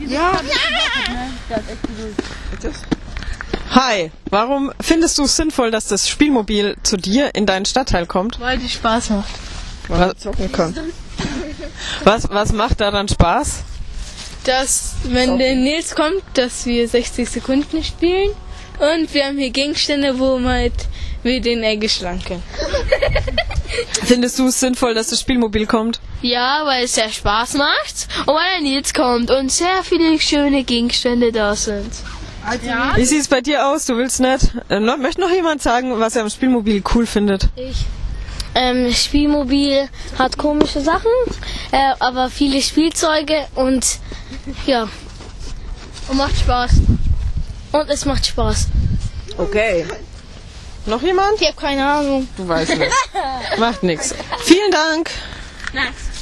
Ja. Hi, warum findest du es sinnvoll, dass das Spielmobil zu dir in deinen Stadtteil kommt? Weil die Spaß macht. Weil man zocken kann. Was macht daran Spaß? Dass, wenn der Nils kommt, dass wir 60 Sekunden spielen und wir haben hier Gegenstände, wo wir den Egg schlagen können. Findest du es sinnvoll, dass das Spielmobil kommt? Ja, weil es sehr Spaß macht und weil der Nils kommt und sehr viele schöne Gegenstände da sind. Ja. Wie sieht es bei dir aus? Du willst nicht? Möchte noch jemand sagen, was er am Spielmobil cool findet? Spielmobil hat komische Sachen, aber viele Spielzeuge und ja. Und macht Spaß. Und es macht Spaß. Okay. Noch jemand? Ich habe keine Ahnung. Du weißt nicht. Macht nichts. Vielen Dank. Nice.